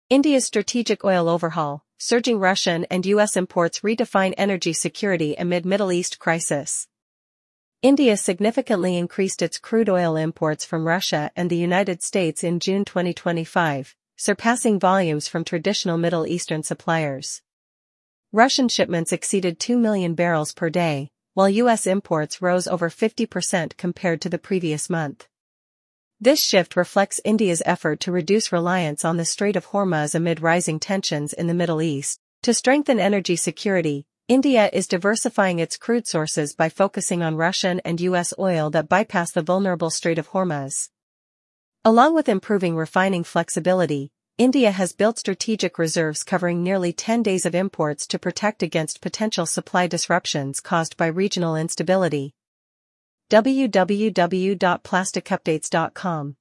India's strategic oil overhaul, surging Russian and U.S. imports redefine energy security amid Middle East crisis. India significantly increased its crude oil imports from Russia and the United States in June 2025, surpassing volumes from traditional Middle Eastern suppliers. Russian shipments exceeded 2 million barrels per day, while U.S. imports rose over 50% compared to the previous month. This shift reflects India's effort to reduce reliance on the Strait of Hormuz amid rising tensions in the Middle East. To strengthen energy security, India is diversifying its crude sources by focusing on Russian and U.S. oil that bypass the vulnerable Strait of Hormuz. Along with improving refining flexibility, India has built strategic reserves covering nearly 10 days of imports to protect against potential supply disruptions caused by regional instability. www.plasticupdates.com